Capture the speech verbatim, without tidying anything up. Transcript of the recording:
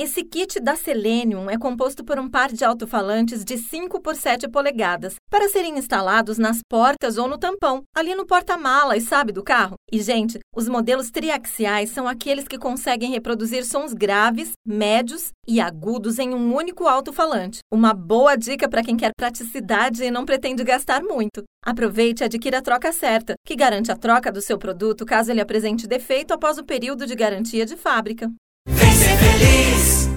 Esse kit da Selenium é composto por um par de alto-falantes de cinco por sete polegadas, para serem instalados nas portas ou no tampão, ali no porta-malas, sabe, do carro. E, gente, os modelos triaxiais são aqueles que conseguem reproduzir sons graves, médios e agudos em um único alto-falante. Uma boa dica para quem quer praticidade e não pretende gastar muito. Aproveite e adquira a troca certa, que garante a troca do seu produto caso ele apresente defeito após o período de garantia de fábrica. Vem ser feliz!